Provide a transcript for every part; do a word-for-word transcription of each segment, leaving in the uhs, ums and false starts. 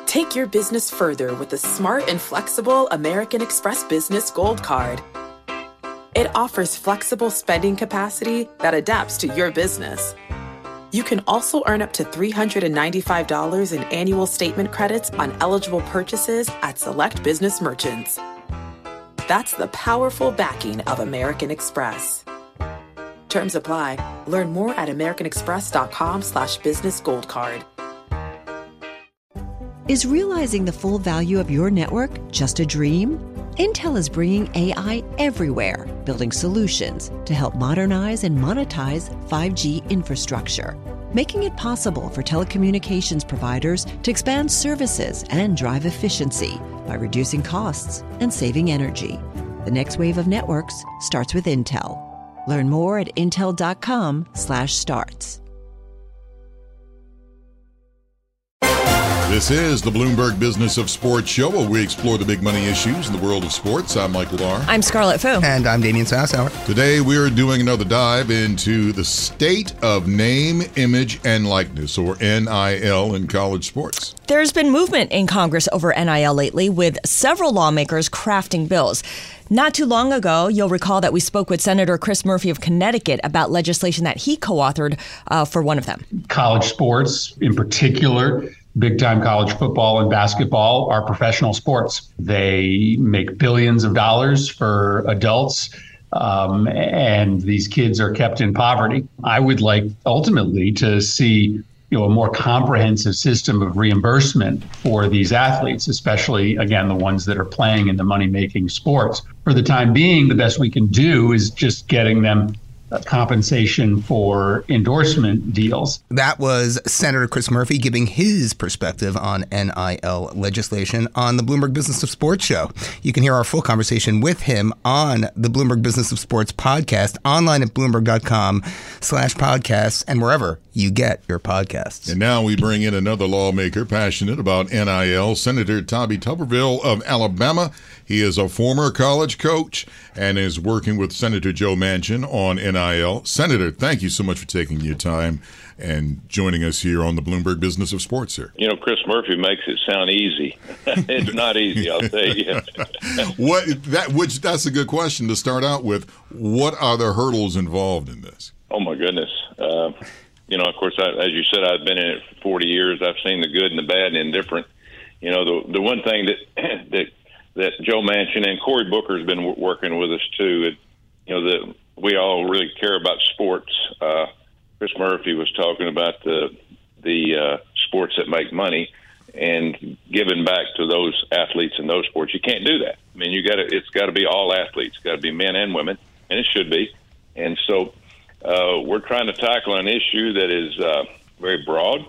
Take your business further with the smart and flexible American Express Business Gold Card. It offers flexible spending capacity that adapts to your business. You can also earn up to three hundred ninety-five dollars in annual statement credits on eligible purchases at select business merchants. That's the powerful backing of American Express. Terms apply. Learn more at americanexpress.com slash business gold card. Is realizing the full value of your network just a dream? Intel is bringing A I everywhere, building solutions to help modernize and monetize five G infrastructure, making it possible for telecommunications providers to expand services and drive efficiency by reducing costs and saving energy. The next wave of networks starts with Intel. Learn more at intel.com slash starts. This is the Bloomberg Business of Sports show, where we explore the big money issues in the world of sports. I'm Michael Barr. I'm Scarlett Fu. And I'm Damian Sassower. Today we are doing another dive into the state of name, image, and likeness, or N I L, in college sports. There's been movement in Congress over N I L lately, with several lawmakers crafting bills. Not too long ago, you'll recall that we spoke with Senator Chris Murphy of Connecticut about legislation that he co-authored uh, for one of them. College sports, in particular, big-time college football and basketball, are professional sports. They make billions of dollars for adults, um, and these kids are kept in poverty. I would like ultimately to see you know, a more comprehensive system of reimbursement for these athletes, especially, again, the ones that are playing in the money-making sports. For the time being, the best we can do is just getting them compensation for endorsement deals. That was Senator Chris Murphy giving his perspective on N I L legislation on the Bloomberg Business of Sports show. You can hear our full conversation with him on the Bloomberg Business of Sports podcast, online at bloomberg.com slash podcasts, and wherever you get your podcasts. And now we bring in another lawmaker passionate about N I L, Senator Tommy Tuberville of Alabama. He is a former college coach and is working with Senator Joe Manchin on N I L. Senator, thank you so much for taking your time and joining us here on the Bloomberg Business of Sports, sir. You know, Chris Murphy makes it sound easy. It's not easy, I'll tell you. what that which that's a good question to start out with. What are the hurdles involved in this? Oh my goodness. Uh, you know, of course, I, as you said, I've been in it for forty years. I've seen the good and the bad and indifferent. You know, the the one thing that that that Joe Manchin and Cory Booker has been w- working with us too. It, you know, that we all really care about sports. Uh, Chris Murphy was talking about the the uh, sports that make money and giving back to those athletes in those sports. You can't do that. I mean, you got to. It's got to be all athletes. It's got to be men and women, and it should be. And so uh, we're trying to tackle an issue that is uh, very broad,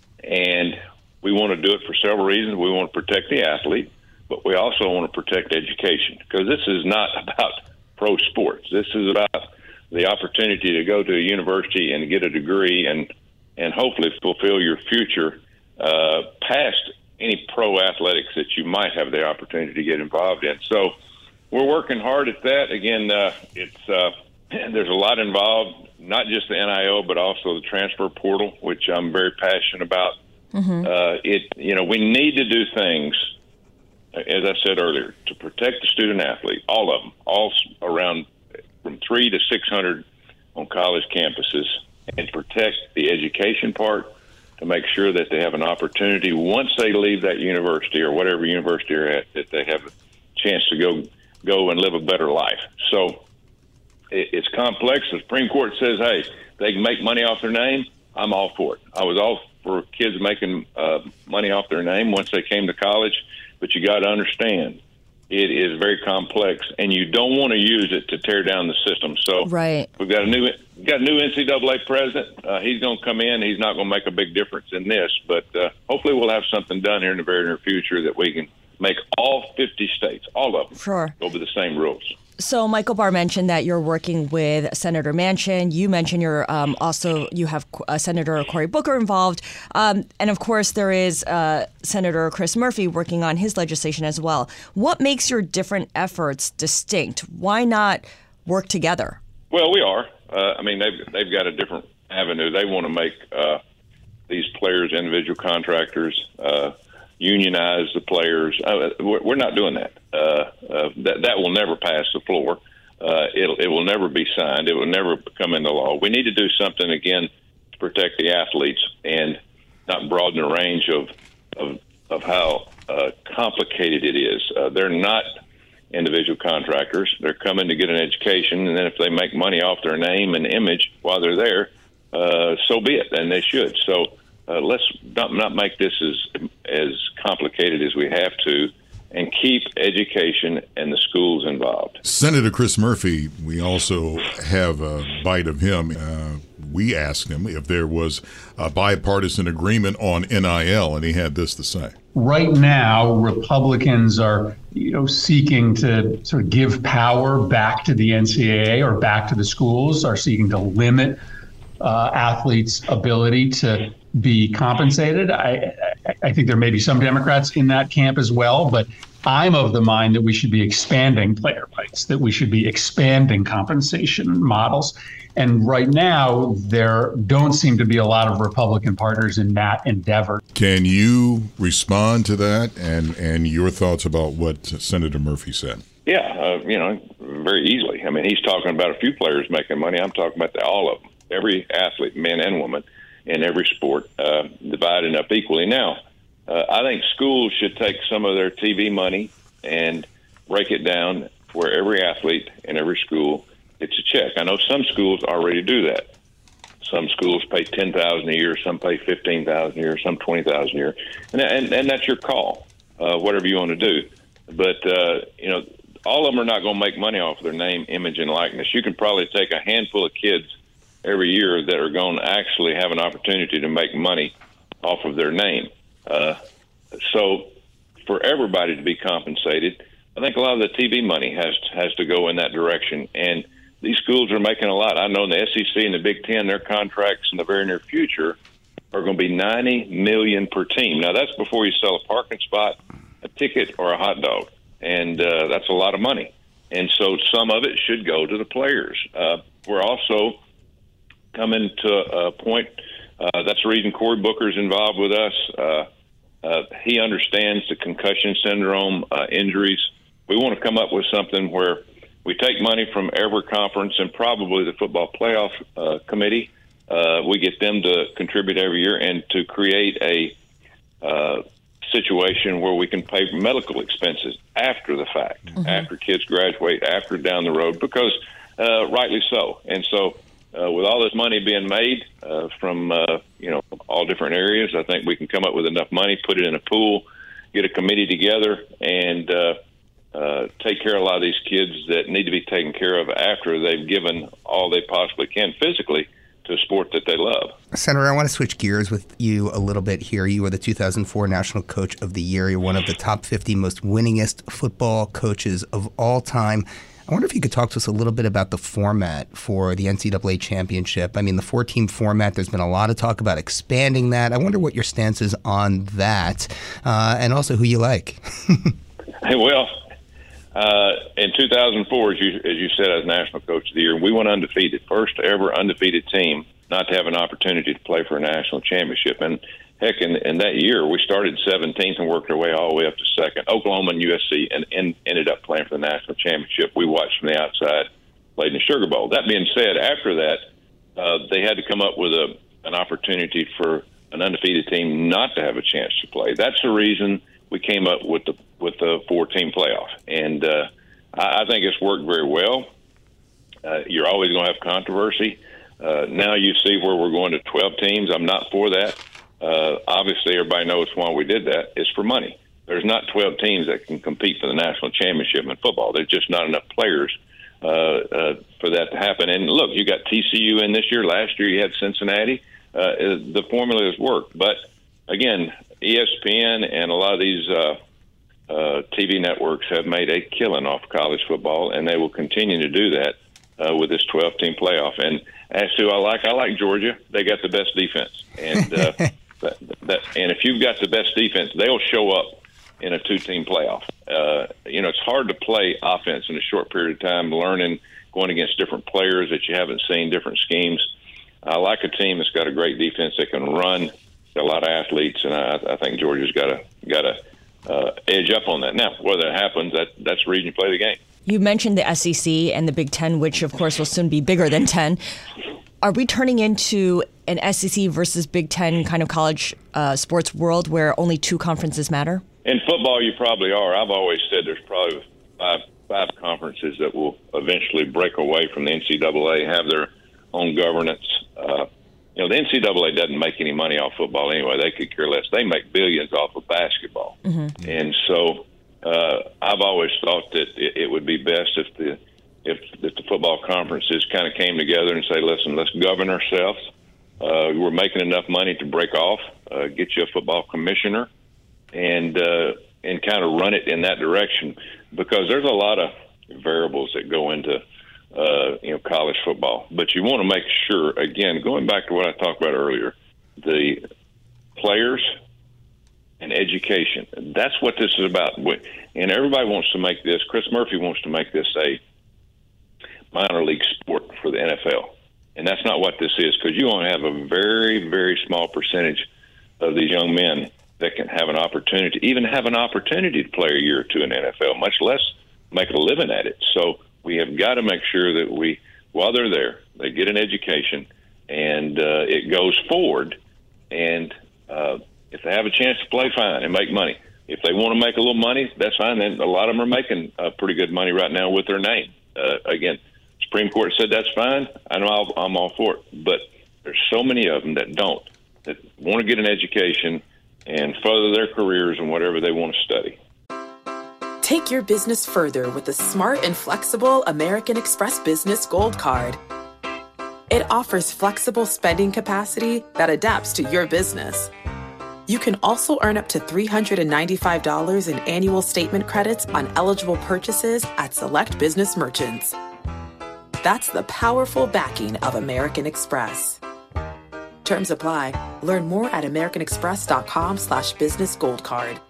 and we want to do it for several reasons. We want to protect the athlete, but we also want to protect education, because this is not about pro sports. This is about the opportunity to go to a university and get a degree and and hopefully fulfill your future uh, past any pro athletics that you might have the opportunity to get involved in. So we're working hard at that. Again, uh, it's uh, there's a lot involved, not just the N I L, but also the transfer portal, which I'm very passionate about. Mm-hmm. Uh, it you know we need to do things, as I said earlier, to protect the student athlete, all of them, all around from three to six hundred on college campuses, and protect the education part to make sure that they have an opportunity once they leave that university or whatever university they're at, that they have a chance to go go and live a better life. So it, it's complex. The Supreme Court says, hey, they can make money off their name. I'm all for it. I was all for kids making uh, money off their name once they came to college. But you got to understand, it is very complex, and you don't want to use it to tear down the system. So right. we've got a new got a new N C double A president. Uh, he's going to come in. He's not going to make a big difference in this, but uh, hopefully we'll have something done here in the very near future that we can make all fifty states, all of them, sure, go with the same rules. So Michael Barr mentioned that you're working with Senator Manchin. You mentioned you're um, also you have uh, Senator Cory Booker involved, um, and of course there is uh, Senator Chris Murphy working on his legislation as well. What makes your different efforts distinct? Why not work together? Well, we are. Uh, I mean, they've they've got a different avenue. They want to make uh, these players individual contractors. Uh, unionize the players. Uh, we're, we're not doing that. Uh, uh, that that will never pass the floor. Uh, it it will never be signed. It will never come into law. We need to do something again to protect the athletes and not broaden the range of of of how uh, complicated it is. Uh, they're not individual contractors. They're coming to get an education, and then if they make money off their name and image while they're there, uh, so be it, and they should. So uh, let's not, not make this as as complicated as we have to, and keep education and the schools involved. Senator Chris Murphy, we also have a bite of him. Uh, we asked him if there was a bipartisan agreement on N I L, and he had this to say. Right now, Republicans are, you know, seeking to sort of give power back to the N C double A or back to the schools, are seeking to limit uh, athletes' ability to be compensated. I, I, I think there may be some Democrats in that camp as well, but I'm of the mind that we should be expanding player rights, that we should be expanding compensation models. And right now, there don't seem to be a lot of Republican partners in that endeavor. Can you respond to that and, and your thoughts about what Senator Murphy said? Yeah, uh, you know, very easily. I mean, he's talking about a few players making money. I'm talking about the, all of them, every athlete, man and woman, in every sport, uh, divided up equally. Now, uh, I think schools should take some of their T V money and break it down where every athlete in every school gets a check. I know some schools already do that. Some schools pay ten thousand dollars a year, some pay fifteen thousand dollars a year, some twenty thousand dollars a year, and, and and that's your call, uh, whatever you want to do. But uh, you know, all of them are not going to make money off of their name, image, and likeness. You can probably take a handful of kids every year that are going to actually have an opportunity to make money off of their name. Uh, so for everybody to be compensated, I think a lot of the T V money has has to go in that direction. And these schools are making a lot. I know in the S E C and the Big Ten, their contracts in the very near future are going to be ninety million dollars per team. Now, that's before you sell a parking spot, a ticket, or a hot dog. And uh, that's a lot of money. And so some of it should go to the players. Uh, we're also coming to a point, uh, that's the reason Cory Booker's involved with us. Uh, uh, he understands the concussion syndrome uh, injuries. We want to come up with something where we take money from every conference and probably the football playoff uh, committee. Uh, we get them to contribute every year and to create a uh, situation where we can pay medical expenses after the fact, mm-hmm. after kids graduate, after down the road, because uh, rightly so. And so uh, with all this money being made uh, from, uh, you know, all different areas, I think we can come up with enough money, put it in a pool, get a committee together, and uh, uh, take care of a lot of these kids that need to be taken care of after they've given all they possibly can physically to a sport that they love. Senator, I want to switch gears with you a little bit here. You were the two thousand four National Coach of the Year. You're one of the top fifty most winningest football coaches of all time. I wonder if you could talk to us a little bit about the format for the N C double A championship. I mean, the four-team format, there's been a lot of talk about expanding that. I wonder what your stance is on that, uh, and also who you like. Well, uh, in two thousand four, as you, as you said, as National Coach of the Year, we went undefeated, first ever undefeated team not to have an opportunity to play for a national championship. And heck, in, in that year, we started seventeenth and worked our way all the way up to second. Oklahoma and U S C and, and ended up playing for the national championship. We watched from the outside, played in the Sugar Bowl. That being said, after that, uh, they had to come up with a an opportunity for an undefeated team not to have a chance to play. That's the reason we came up with the with the four-team playoff. And uh, I, I think it's worked very well. Uh, you're always going to have controversy. Uh, now you see where we're going to twelve teams. I'm not for that. Uh, obviously, everybody knows why we did that. It's for money. There's not twelve teams that can compete for the national championship in football. There's just not enough players uh, uh, for that to happen. And look, you got T C U in this year. Last year you had Cincinnati. Uh, the formula has worked. But, again, E S P N and a lot of these uh, uh, T V networks have made a killing off college football, and they will continue to do that uh, with this twelve-team playoff. And as to who I like, I like Georgia. They got the best defense. And uh, that, that, and if you've got the best defense, they'll show up in a two-team playoff. Uh, you know, it's hard to play offense in a short period of time, learning, going against different players that you haven't seen, different schemes. I like a team that's got a great defense that can run, got a lot of athletes, and I, I think Georgia's got to got to uh, edge up on that. Now, whether it happens, that that's the reason you play the game. You mentioned the S E C and the Big Ten, which of course will soon be bigger than ten. Are we turning into an S E C versus Big Ten kind of college uh, sports world where only two conferences matter? In football, you probably are. I've always said there's probably five five conferences that will eventually break away from the N C double A, have their own governance. Uh, you know, the N C double A doesn't make any money off football anyway. They could care less. They make billions off of basketball. Mm-hmm. And so uh, I've always thought that it, it would be best if the if, if the football conferences kind of came together and say, listen, let's govern ourselves. Uh, we're making enough money to break off, uh, get you a football commissioner, and uh, and kind of run it in that direction, because there's a lot of variables that go into uh, you know college football. But you want to make sure, again, going back to what I talked about earlier, the players and education. That's what this is about. And everybody wants to make this, Chris Murphy wants to make this a minor league sport for the N F L. And that's not what this is, because you only have a very, very small percentage of these young men that can have an opportunity, even have an opportunity to play a year or two in the N F L, much less make a living at it. So we have got to make sure that we, while they're there, they get an education and uh, it goes forward. And uh, if they have a chance to play, fine, and make money. If they want to make a little money, that's fine. Then a lot of them are making uh, pretty good money right now with their name. Uh, again, Supreme Court said that's fine. I know I'll, I'm all for it. But there's so many of them that don't, that want to get an education and further their careers in whatever they want to study. Take your business further with the smart and flexible American Express Business Gold Card. It offers flexible spending capacity that adapts to your business. You can also earn up to three hundred ninety-five dollars in annual statement credits on eligible purchases at select business merchants. That's the powerful backing of American Express. Terms apply. Learn more at americanexpress.com slash business gold card.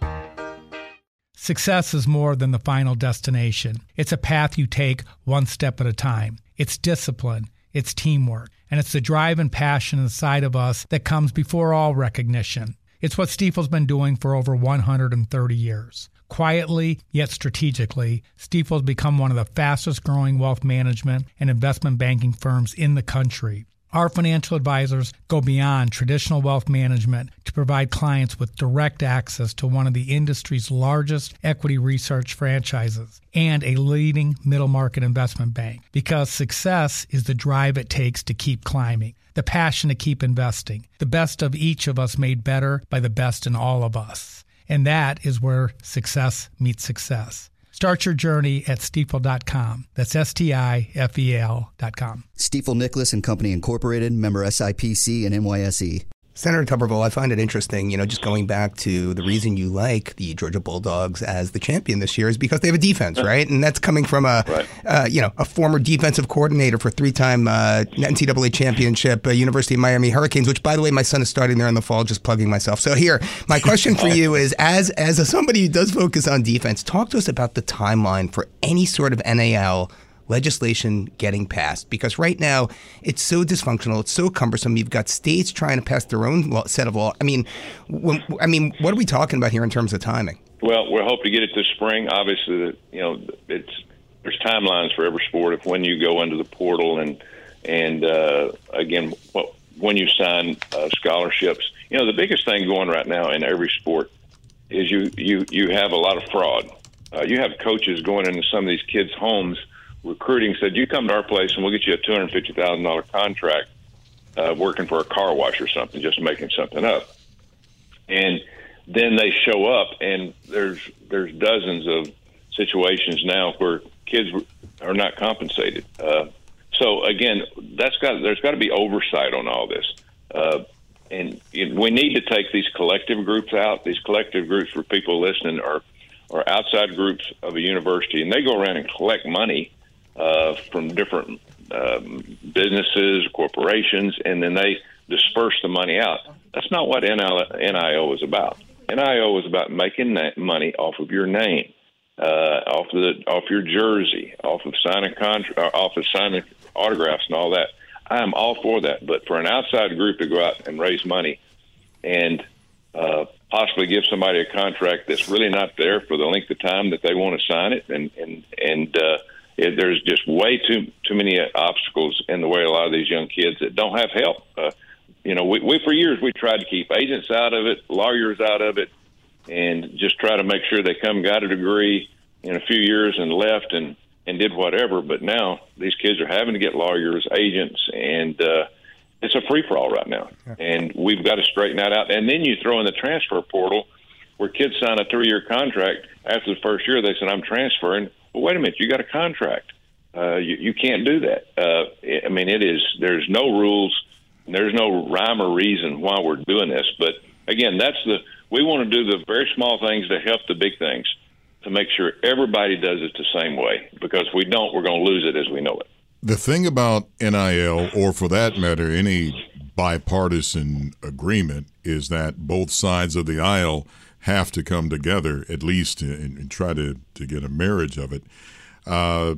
Success is more than the final destination. It's a path you take one step at a time. It's discipline. It's teamwork. And it's the drive and passion inside of us that comes before all recognition. It's what Stifel's been doing for over one hundred thirty years. Quietly, yet strategically, Stifel's become one of the fastest-growing wealth management and investment banking firms in the country. Our financial advisors go beyond traditional wealth management to provide clients with direct access to one of the industry's largest equity research franchises and a leading middle-market investment bank, because success is the drive it takes to keep climbing, the passion to keep investing, the best of each of us made better by the best in all of us. And that is where success meets success. Start your journey at stifel dot com. That's S T I F E L dot com. Stifel Nicholas and Company Incorporated, member S I P C and N Y S E. Senator Tuberville, I find it interesting, you know, just going back to the reason you like the Georgia Bulldogs as the champion this year is because they have a defense, right? And that's coming from a, right. uh, you know, a former defensive coordinator for three-time uh, N C double A championship, uh, University of Miami Hurricanes, which, by the way, my son is starting there in the fall, just plugging myself. So here, my question for you is, as as a, somebody who does focus on defense, talk to us about the timeline for any sort of N A L legislation getting passed, because right now it's so dysfunctional, it's so cumbersome. You've got states trying to pass their own law, set of law. I mean, when, I mean, what are we talking about here in terms of timing? Well, we hope to get it this spring. Obviously, you know, it's there's timelines for every sport of when you go into the portal and and uh, again, well, when you sign uh, scholarships. You know, the biggest thing going right now in every sport is you you you have a lot of fraud. Uh, you have coaches going into some of these kids' homes, recruiting, said, you come to our place and we'll get you a two hundred fifty thousand dollars contract uh, working for a car wash or something, just making something up. And then they show up, and there's there's dozens of situations now where kids are not compensated. Uh, so, again, that's got there's got to be oversight on all this. Uh, and we need to take these collective groups out. These collective groups, for people listening, are, are outside groups of a university, and they go around and collect money Uh, from different um, businesses, corporations, and then they disperse the money out. That's not what N I O is about. N I O is about making that money off of your name, uh, off of the, off your jersey, off of signing contract, off of signing autographs and all that. I am all for that. But for an outside group to go out and raise money and uh, possibly give somebody a contract that's really not there for the length of time that they want to sign it. And, and, and uh, it, there's just way too too many obstacles in the way of a lot of these young kids that don't have help. Uh, you know, we, we for years we tried to keep agents out of it, lawyers out of it, and just try to make sure they come, got a degree in a few years and left and, and did whatever. But now these kids are having to get lawyers, agents, and uh, it's a free-for-all right now. Yeah. And we've got to straighten that out. And then you throw in the transfer portal where kids sign a three-year contract. After the first year, they said, I'm transferring. Well, wait a minute, you got a contract. Uh, you, you can't do that. Uh, I mean, it is. There's no rules. There's no rhyme or reason why we're doing this. But, again, that's the we want to do the very small things to help the big things, to make sure everybody does it the same way. Because if we don't, we're going to lose it as we know it. The thing about N I L, or for that matter, any bipartisan agreement, is that both sides of the aisle have to come together, at least, and, and try to, to get a marriage of it. Uh,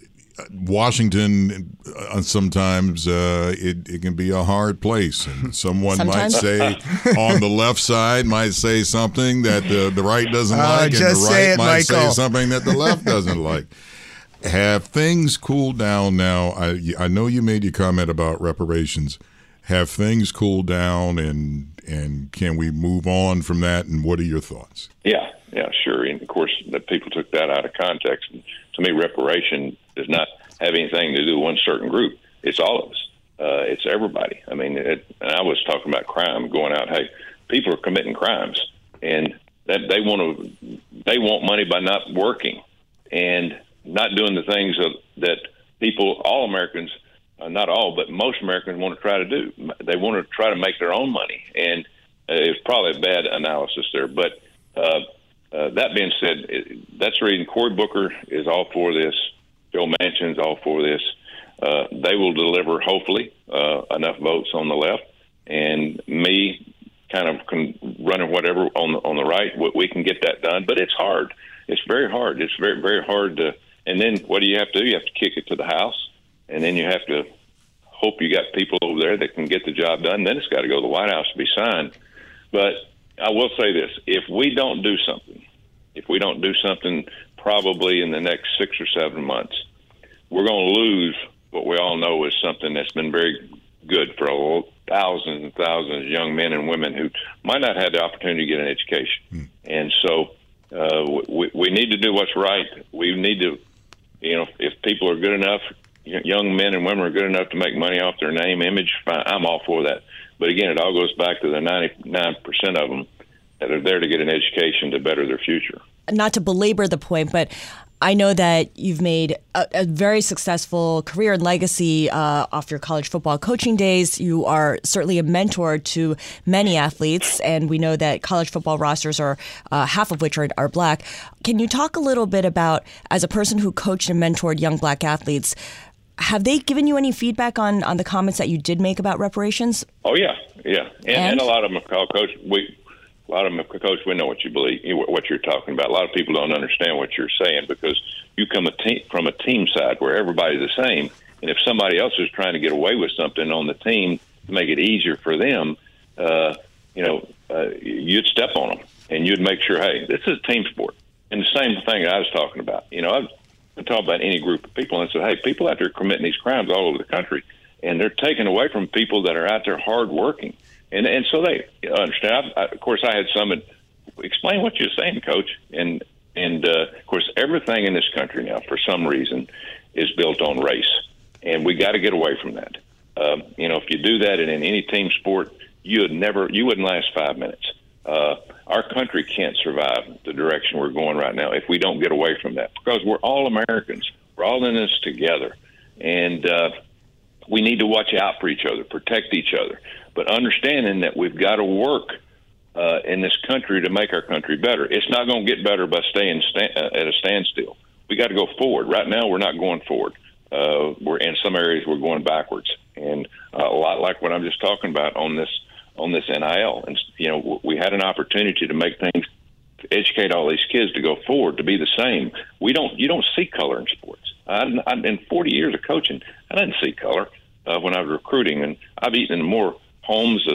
Washington, uh, sometimes uh, it, it can be a hard place. And someone sometimes. might say on the left side might say something that the, the right doesn't uh, like, and the right it, might Michael. say something that the left doesn't like. Have things cooled down now? I, I know you made your comment about reparations. Have things cooled down, and and can we move on from that? And what are your thoughts? Yeah, yeah, sure. And of course, the people took that out of context. And to me, reparation does not have anything to do with one certain group. It's all of us. Uh, it's everybody. I mean, it, and I was talking about crime, going out. Hey, people are committing crimes, and that they want to. They want money by not working, and not doing the things that people, all Americans, uh, not all, but most Americans want to try to do. They want to try to make their own money, and uh, it's probably a bad analysis there. But uh, uh, that being said, it, that's the reason Cory Booker is all for this. Joe Manchin's all for this. Uh, they will deliver, hopefully, uh, enough votes on the left, and me kind of con- running whatever on the, on the right, we can get that done. But it's hard. It's very hard. It's very, very hard to. And then what do you have to do? You have to kick it to the House, and then you have to hope you got people over there that can get the job done. Then it's got to go to the White House to be signed. But I will say this. If we don't do something, if we don't do something probably in the next six or seven months, we're going to lose what we all know is something that's been very good for a thousands and thousands of young men and women who might not have the opportunity to get an education. Mm. And so uh, we, we need to do what's right. We need to, you know, if people are good enough, young men and women are good enough to make money off their name, image, fine, I'm all for that. But again, it all goes back to the ninety-nine percent of them that are there to get an education to better their future. Not to belabor the point, but I know that you've made a, a very successful career and legacy uh, off your college football coaching days. You are certainly a mentor to many athletes, and we know that college football rosters are uh, half of which are, are black. Can you talk a little bit about, as a person who coached and mentored young black athletes, have they given you any feedback on, on the comments that you did make about reparations? Oh, yeah, yeah. And, and? and a lot of them have called, Coach, we – A lot of them, Coach, we know what you believe, what you're talking about. A lot of people don't understand what you're saying because you come a te- from a team side where everybody's the same. And if somebody else is trying to get away with something on the team to make it easier for them, uh, you know, uh, you'd step on them and you'd make sure, hey, this is a team sport. And the same thing I was talking about. You know, I've been talking about any group of people and said, hey, people out there committing these crimes all over the country, and they're taken away from people that are out there hard working. And and so they understand. I, of course, I had some explain what you're saying, Coach. And and uh, of course, everything in this country now, for some reason, is built on race, and we got to get away from that. Um, you know, if you do that in, in any team sport, you would never, you wouldn't last five minutes. Uh, our country can't survive the direction we're going right now if we don't get away from that, because we're all Americans. We're all in this together, and uh, we need to watch out for each other, protect each other. But understanding that we've got to work uh, in this country to make our country better. It's not going to get better by staying sta- uh, at a standstill. We got to go forward. Right now, we're not going forward. Uh, we're in some areas we're going backwards, and uh, a lot like what I'm just talking about on this on this N I L. And you know, we had an opportunity to make things, to educate all these kids to go forward, to be the same. We don't. You don't see color in sports. I, I, in forty years of coaching, I didn't see color uh, when I was recruiting, and I've eaten more homes of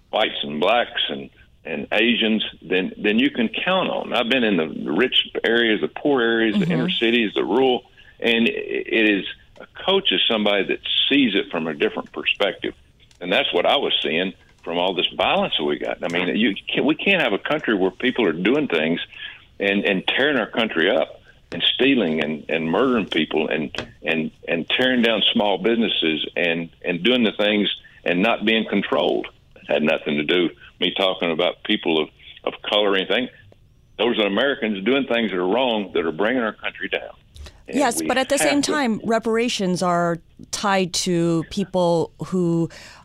whites and blacks and, and Asians, then then you can count on. I've been in the rich areas, the poor areas, mm-hmm. the inner cities, the rural, and it is a coach is somebody that sees it from a different perspective, and that's what I was seeing from all this violence that we got. I mean, you can, we can't have a country where people are doing things and, and tearing our country up and stealing and, and murdering people and, and, and tearing down small businesses and, and doing the things and not being controlled. It had nothing to do with me talking about people of, of color or anything. Those are Americans doing things that are wrong that are bringing our country down. And yes, but at the same to, time, reparations are tied to people who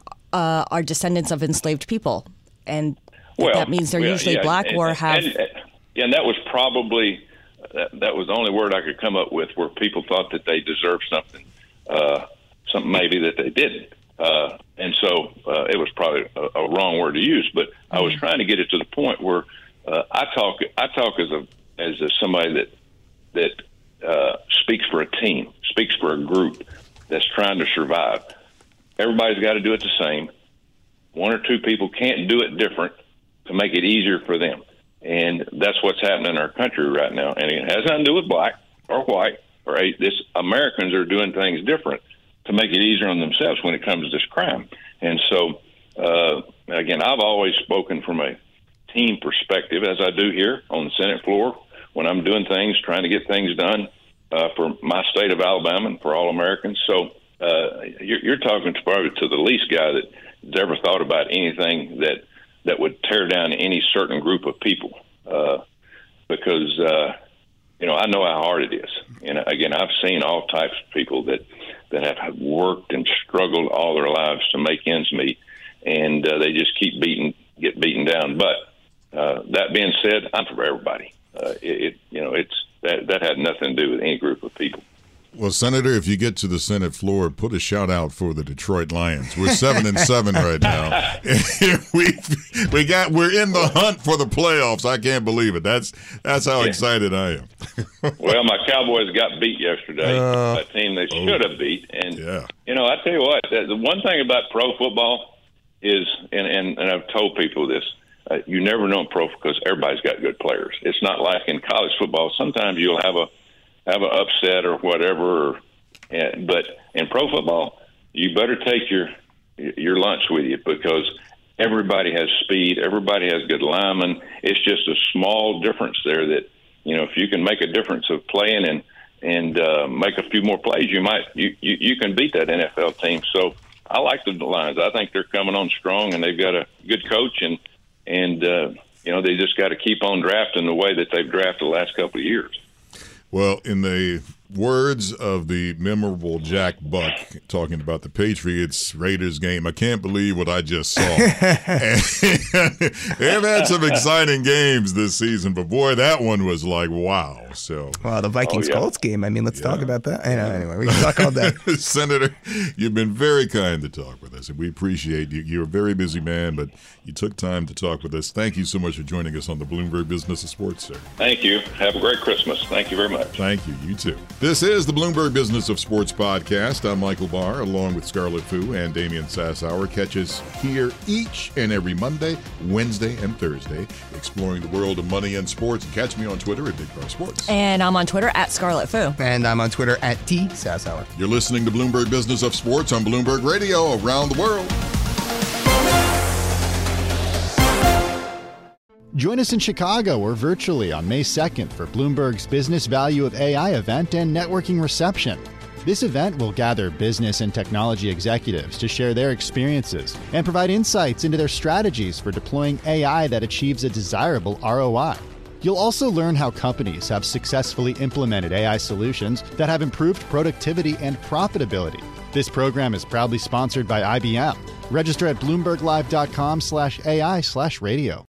Uh, are descendants of enslaved people, and well, that means they're well, usually yeah, black and, or and, have. And, and, and that was probably that, that was the only word I could come up with where people thought that they deserved something, uh, something maybe that they didn't, uh, and so uh, it was probably a, a wrong word to use. But I was trying to get it to the point where uh, I talk. I talk as a as a, somebody that that uh, speaks for a team, speaks for a group that's trying to survive. Everybody's got to do it the same. One or two people can't do it different to make it easier for them. And that's what's happening in our country right now. And it has nothing to do with black or white or eight. This Americans are doing things different to make it easier on themselves when it comes to this crime. And so, uh, again, I've always spoken from a team perspective, as I do here on the Senate floor when I'm doing things, trying to get things done uh, for my state of Alabama and for all Americans. So, Uh, you're, you're talking to probably to the least guy that's ever thought about anything that that would tear down any certain group of people, uh, because uh, you know I know how hard it is. And again, I've seen all types of people that that have worked and struggled all their lives to make ends meet, and uh, they just keep beating, get beaten down. But uh, that being said, I'm for everybody. Uh, it, it you know it's that that had nothing to do with any group of people. Well, Senator, if you get to the Senate floor, put a shout out for the Detroit Lions. We're seven and seven right now. we we got we're in the hunt for the playoffs. I can't believe it. That's that's how yeah. excited I am. Well, my Cowboys got beat yesterday. Uh, a team they should have beat, and yeah. you know, I tell you what, the one thing about pro football is, and and, and I've told people this. Uh, you never know in pro because everybody's got good players. It's not like in college football. Sometimes you'll have a have an upset or whatever. Or, and, but in pro football, you better take your your lunch with you because everybody has speed. Everybody has good linemen. It's just a small difference there that, you know, if you can make a difference of playing and, and uh, make a few more plays, you might you, you, you can beat that N F L team. So I like the Lions. I think they're coming on strong, and they've got a good coach, and, and uh, you know, they just got to keep on drafting the way that they've drafted the last couple of years. Well, in the words of the memorable Jack Buck talking about the Patriots-Raiders game, I can't believe what I just saw. They've had some exciting games this season, but boy, that one was like, wow. So, well, the Vikings-Colts oh, yeah. game, I mean, let's yeah. talk about that. I know, anyway, we can talk all day. Senator, you've been very kind to talk with us, and we appreciate you. You're a very busy man, but you took time to talk with us. Thank you so much for joining us on the Bloomberg Business of Sports, sir. Thank you. Have a great Christmas. Thank you very much. Thank you. You too. This is the Bloomberg Business of Sports podcast. I'm Michael Barr, along with Scarlett Fu and Damian Sassower. Catch us here each and every Monday, Wednesday, and Thursday, exploring the world of money and sports. Catch me on Twitter at Big Bar Sports. And I'm on Twitter at Scarlett Fu. And I'm on Twitter at T Sassower. You're listening to Bloomberg Business of Sports on Bloomberg Radio around the world. Join us in Chicago or virtually on May second for Bloomberg's Business Value of A I event and networking reception. This event will gather business and technology executives to share their experiences and provide insights into their strategies for deploying A I that achieves a desirable R O I. You'll also learn how companies have successfully implemented A I solutions that have improved productivity and profitability. This program is proudly sponsored by I B M. Register at bloomberglive.com slash AI slash radio.